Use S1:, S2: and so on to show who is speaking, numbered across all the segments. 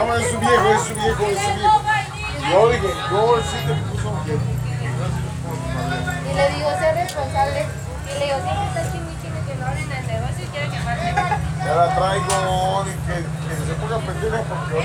S1: Vamos, es su viejo, es su viejo, es su viejo. Yo dije, yo sí te puso un viejo.
S2: Y le digo, ser responsable. Y le digo, siempre está chino que no abren el negocio y quiere que pase.
S1: Ya la traigo, que se ponga pendeja porque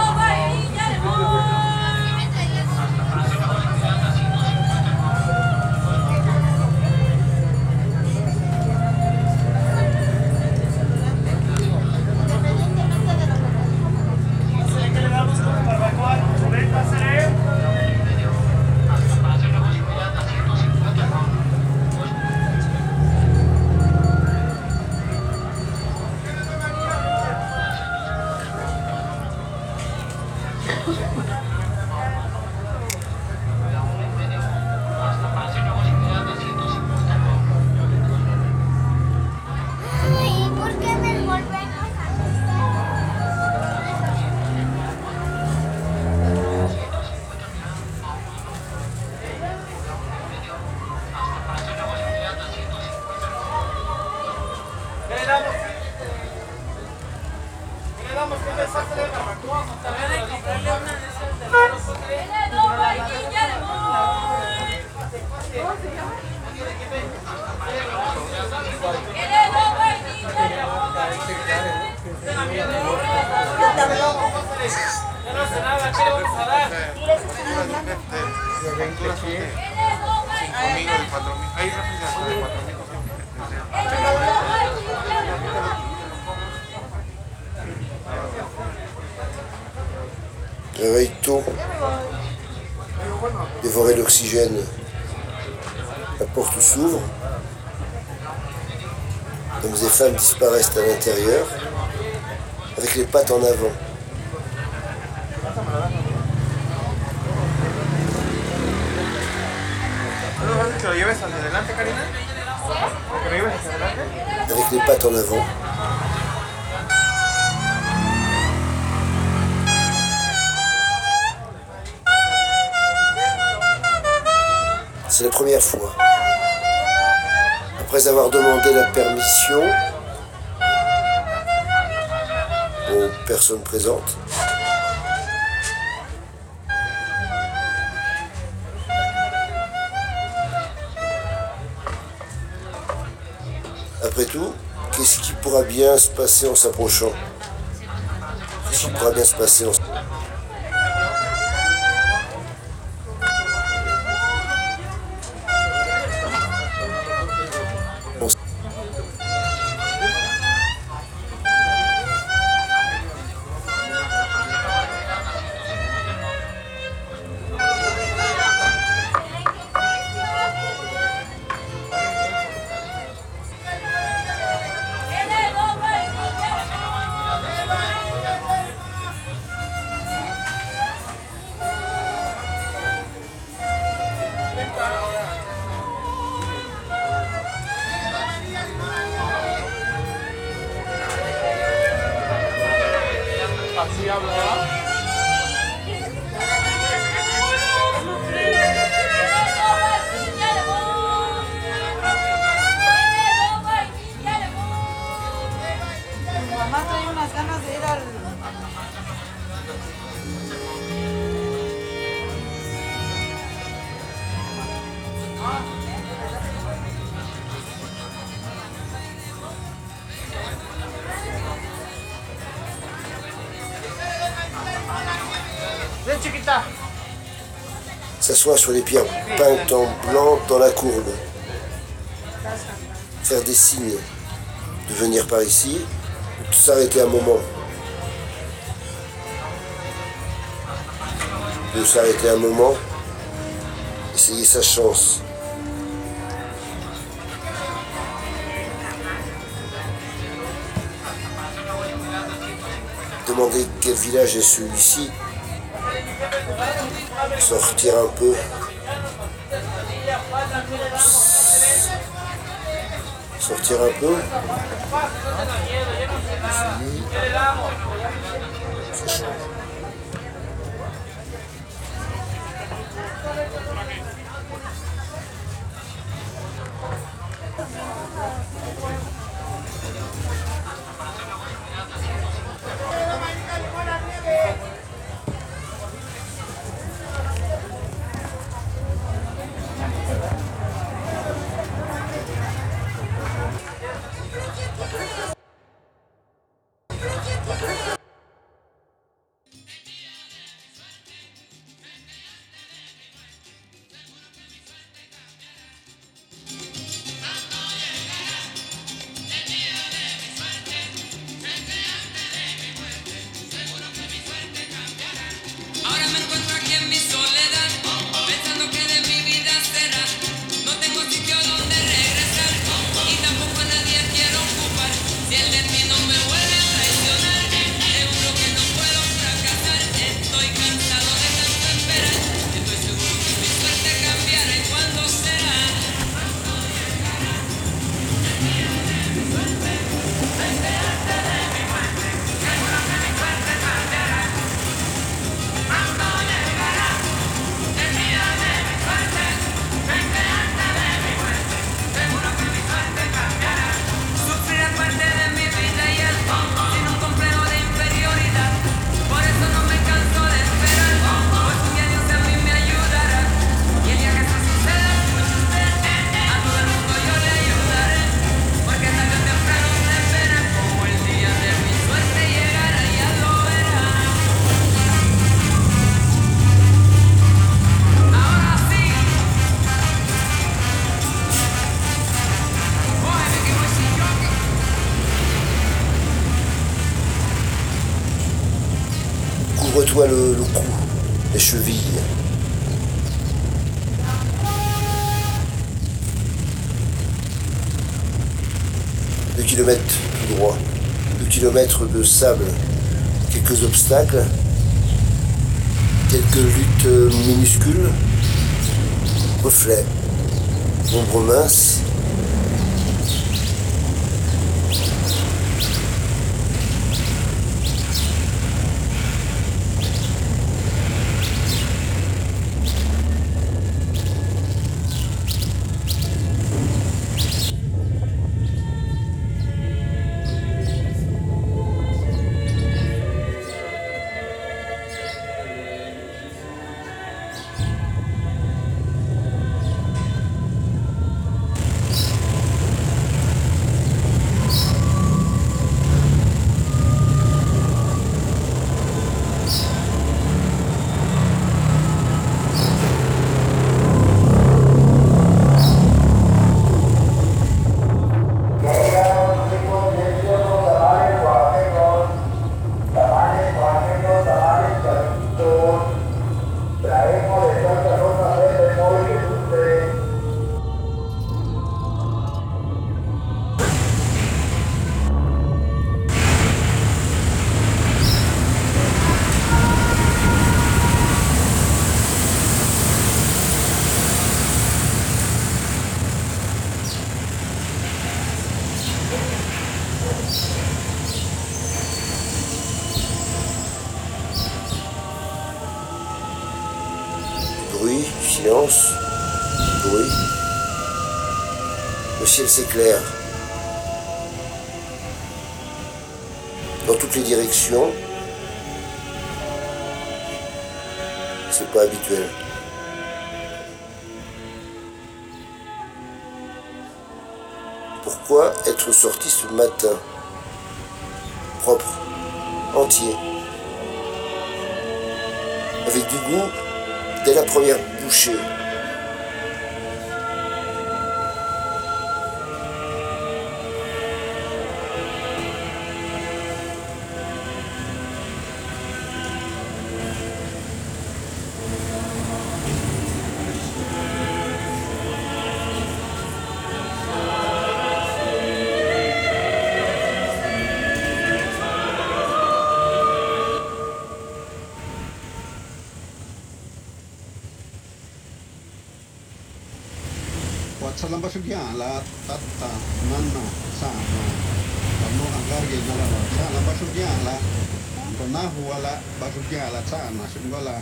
S3: Réveille tôt, dévorer l'oxygène. La porte s'ouvre. Hommes et femmes disparaissent à l'intérieur, avec les pattes en avant. Avec les pattes en avant. C'est la première fois. Après avoir demandé la permission aux personnes présentes, après tout, qu'est-ce qui pourra bien se passer en s'approchant? Qu'est-ce qui pourra bien se passer en
S1: así hablaba.
S4: Mi mamá trae unas ganas de ir al...
S3: S'asseoir sur les pierres peintes en blanc dans la courbe. Faire des signes de venir par ici, ou s'arrêter un moment. De s'arrêter un moment, essayer sa chance. Demander quel village est celui-ci. Sortir un peu. Sortir un peu. Ça change.
S5: encuentro aquí en mi soledad, pensando que de mi vida será. No tengo sitio donde regresar y tampoco a nadie quiero ocupar. Si el destino me vuelve a traicionar, seguro que no puedo fracasar. Estoy cansado de tanto esperar. Estoy seguro que mi suerte cambiará. ¿Y cuándo será? Sufrir es parte de mi vida y el sin un complejo de inferioridad. Por eso no me canso de esperar, pues un día Dios a mí me ayudará. Y el día que eso suceda, escuche usted, a todo el mundo yo le ayudaré. Porque tarde o temprano se espera como el día de mi suerte llegará, ya lo verá. Ahora sí. Oye, que voy sin jockey.
S3: Couvre-toi le cou, les chevilles. 2 kilomètres tout droit, 2 kilomètres de sable, quelques obstacles, quelques luttes minuscules, reflets, ombre mince. Bruit, silence, bruit. Le ciel s'éclaire dans toutes les directions. C'est pas habituel. Pourquoi être sorti ce matin, propre, entier, avec du goût dès la première bouchée?
S6: Salam basugya la tatta nanna sama kamu anggar ge nala salam basugya la kona huala basugya la sana sungala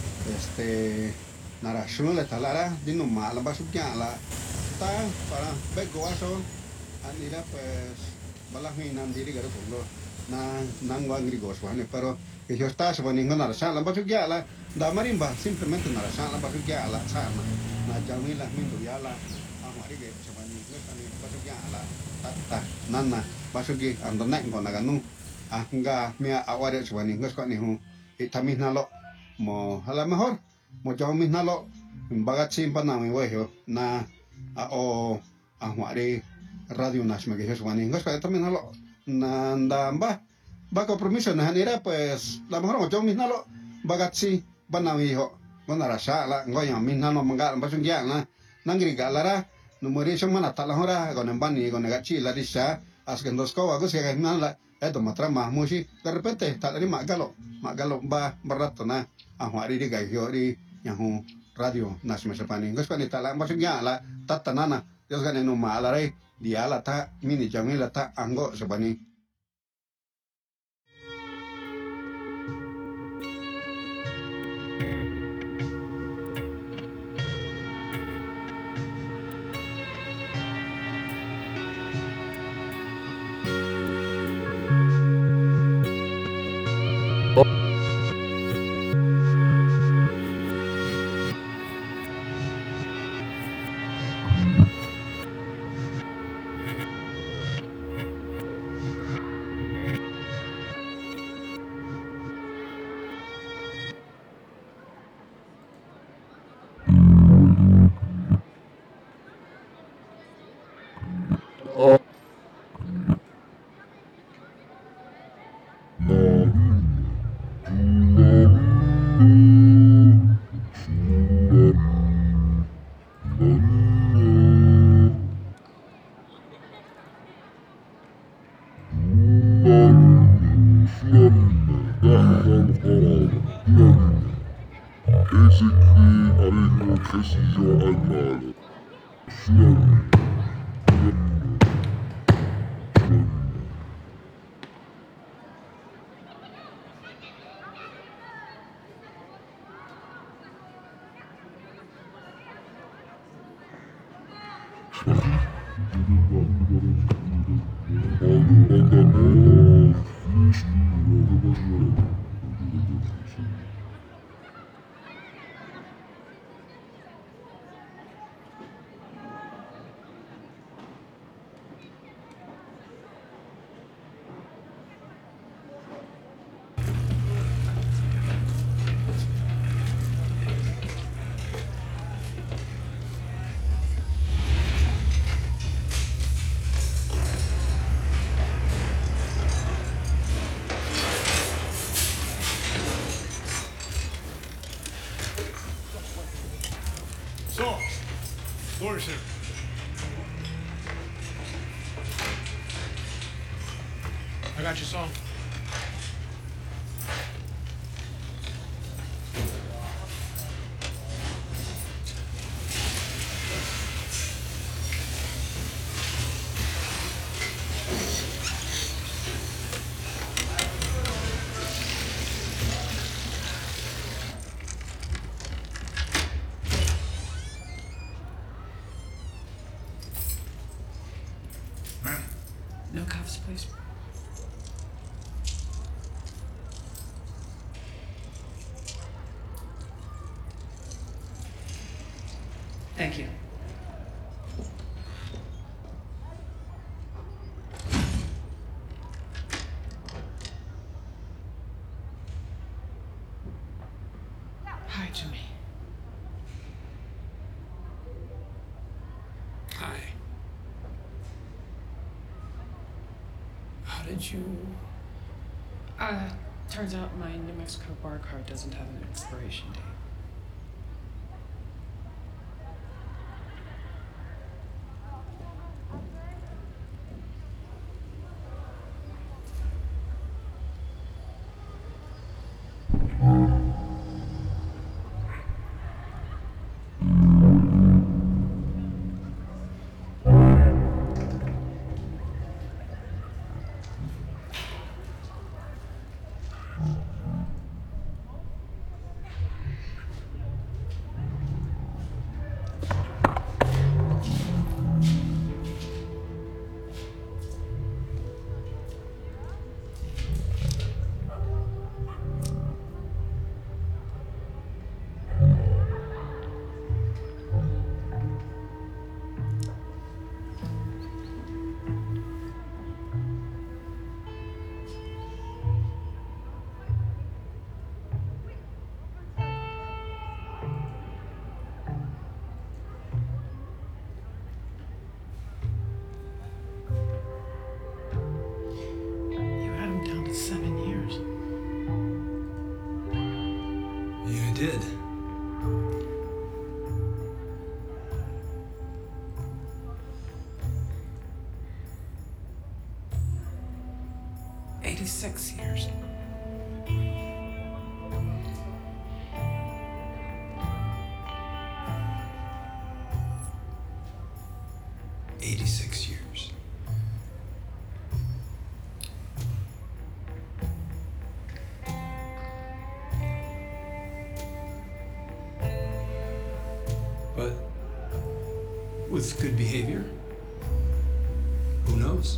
S6: nara shunle talara dinu mala basugya la ta para bego aso anira pues balas minan diri garo pulo na nangwa ngri goswane pero que yo está se ponen nara salam basugya la da marimba simplemente nara salam basugya la sama na jamila mindu yala que se van a pasugya la tata nana pasugya ando naik ko naganu nga mia aware se van ngas ko ni hu itamis nalo mo a lo mejor mo jamis nalo bagat sin panami wejo na o ahware radio national que se van ngas ko también nalo nanda ba compromiso na hanira pues la mejor mo jamis nalo bagat si banawi ho gona rasa la ngoya min nano mangga basung ya na nangri galara numeri semana tala hora gona bani gona gachi la disa asken dos ko agus ke la eto matra mahmusi de repente tala ni magalo ba barato na ahwari di gayo di yahu radio nasme sepani ngos pani tala basung ya la tatanana Dios gane no malare dia la ta mini jamila ta anggo sepani
S1: So, Doris here. I got your song.
S7: No cuffs, please. Thank you. Hi, Jimmy.
S8: Hi. How did you...
S7: Turns out my New Mexico bar card doesn't have an expiration date.
S8: did. "86 years. "86 years. But with good behavior, who knows?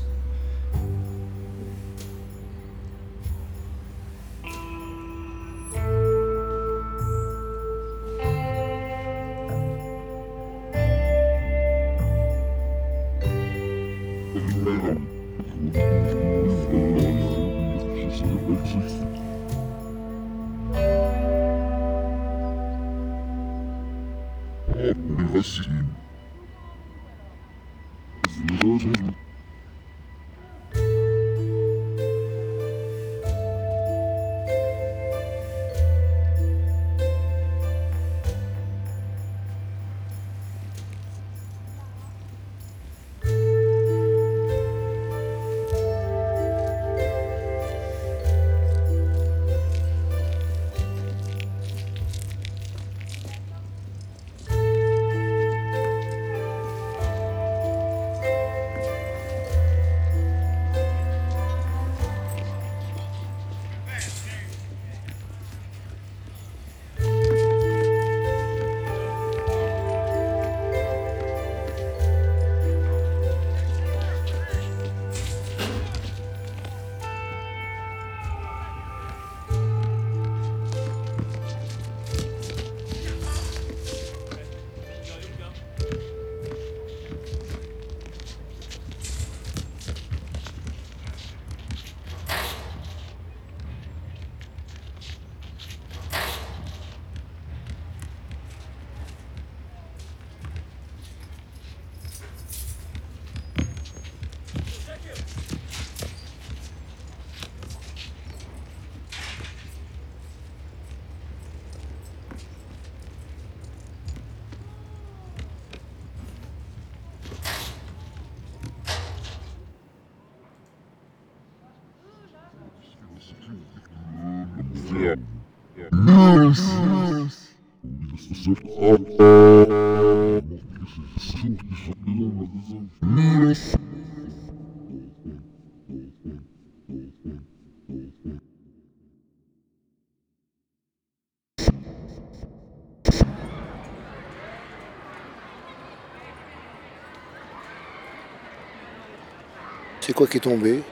S3: C'est quoi qui est tombé?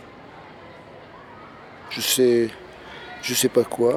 S3: Je sais pas quoi.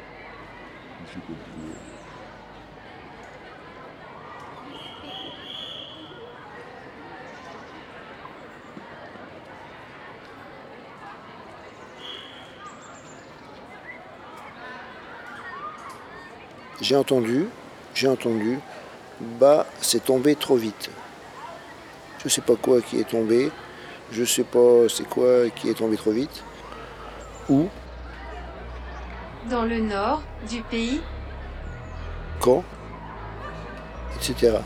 S3: J'ai entendu, bah c'est tombé trop vite. Je sais pas quoi qui est tombé, je sais pas c'est quoi qui est tombé trop vite. Où,
S2: Dans le nord du pays,
S3: quand, etc.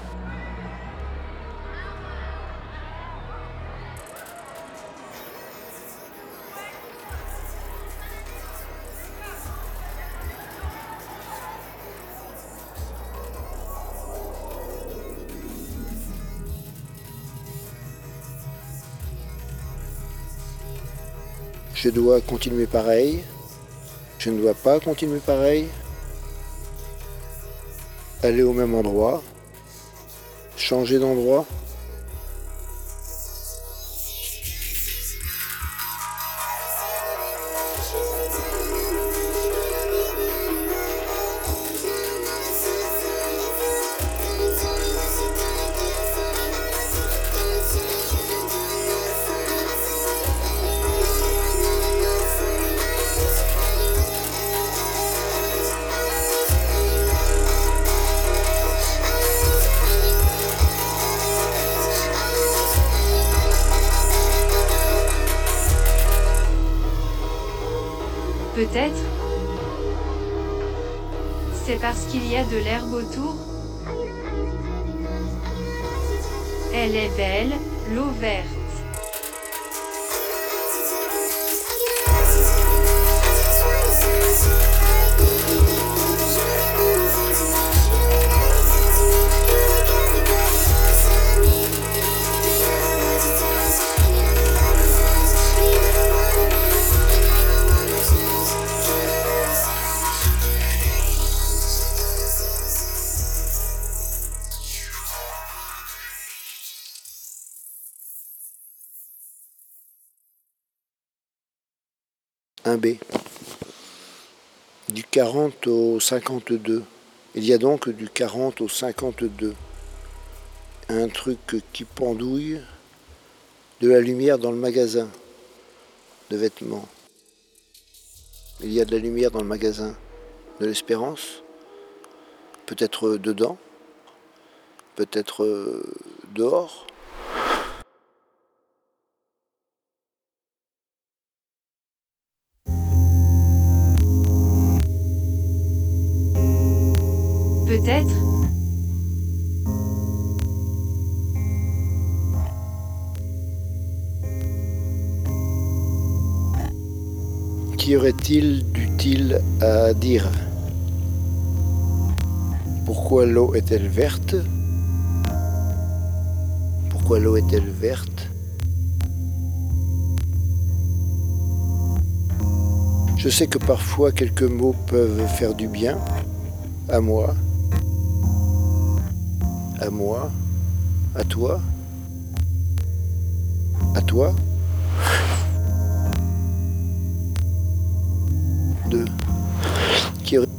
S3: Je dois continuer pareil. Je ne dois pas continuer pareil. Aller au même endroit. Changer d'endroit.
S2: peut-être.
S9: C'est parce qu'il y a de l'herbe autour? Elle est belle, l'eau verte.
S3: Un B. Du 40 au 52. Il y a donc du 40 au 52. Un truc qui pendouille, de la lumière dans le magasin de vêtements. Il y a de la lumière dans le magasin de l'Espérance, peut-être dedans, peut-être dehors.
S9: Peut-être.
S3: Qu'y aurait-il d'utile à dire? Pourquoi l'eau est-elle verte? Pourquoi l'eau est-elle verte? Je sais que parfois quelques mots peuvent faire du bien à moi, à toi, à toi. Deux. Qui aurait...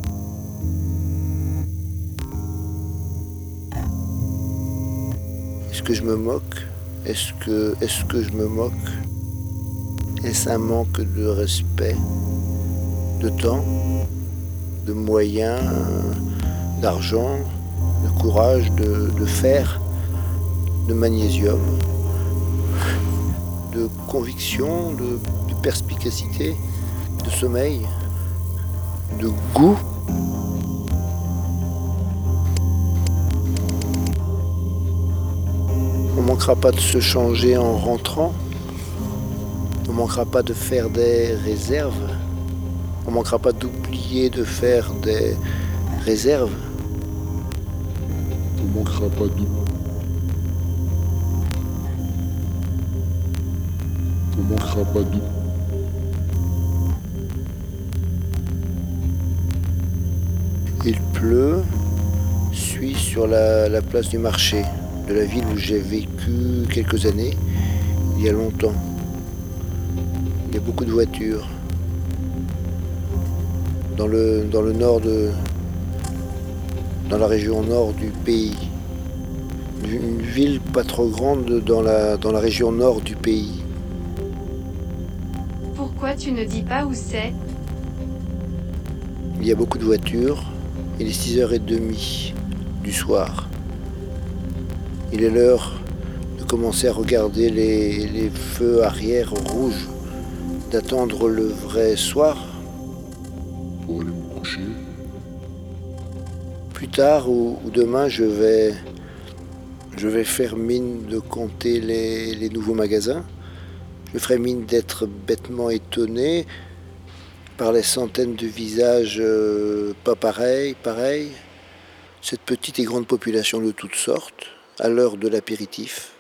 S3: Est-ce que je me moque? Est-ce que je me moque? Est-ce un manque de respect, de temps, de moyens, d'argent, de courage, de fer, de magnésium, de conviction, de perspicacité, de sommeil, de goût? On ne manquera pas de se changer en rentrant. On ne manquera pas de faire des réserves. On ne manquera pas d'oublier de faire des réserves.
S1: On ne manquera pas de... On ne manquera pas de...
S3: Il pleut, suis sur la place du marché de la ville où j'ai vécu quelques années, il y a longtemps. Il y a beaucoup de voitures. Dans le nord dans la région nord du pays. Une ville pas trop grande dans la région nord du pays.
S9: Pourquoi tu ne dis pas où c'est?
S3: Il y a beaucoup de voitures. Il est 6h30 du soir. Il est l'heure de commencer à regarder les feux arrière rouges, d'attendre le vrai soir.
S1: Pour aller me coucher.
S3: Plus tard ou demain, je vais faire mine de compter les nouveaux magasins. Je ferai mine d'être bêtement étonné par les centaines de visages pas pareils. Cette petite et grande population de toutes sortes, à l'heure de l'apéritif.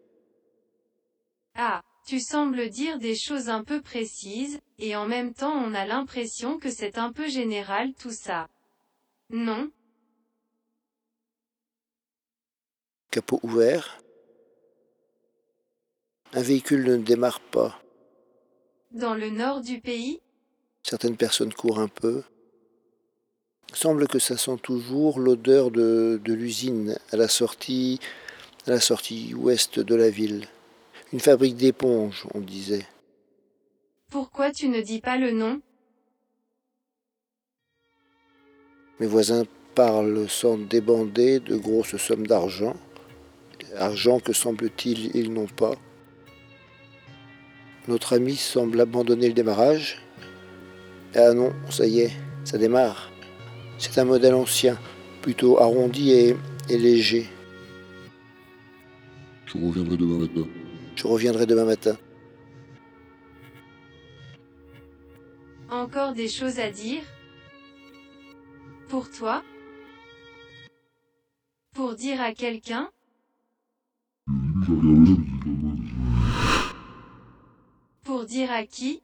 S9: Ah, tu sembles dire des choses un peu précises, et en même temps on a l'impression que c'est un peu général tout ça. Non?
S3: Capot ouvert. Un véhicule ne démarre pas.
S9: Dans le nord du pays?
S3: Certaines personnes courent un peu. Il semble que ça sent toujours l'odeur de l'usine à la sortie ouest de la ville. Une fabrique d'éponges, on disait.
S9: Pourquoi tu ne dis pas le nom?
S3: Mes voisins parlent sans débander de grosses sommes d'argent. Argent que semble-t-il ils n'ont pas. Notre ami semble abandonner le démarrage. Ah non, ça y est, ça démarre. C'est un modèle ancien, plutôt arrondi et léger.
S1: Je reviendrai demain matin.
S3: Je reviendrai demain matin.
S9: Encore des choses à dire? Pour toi? Pour dire à quelqu'un? Pour dire à qui?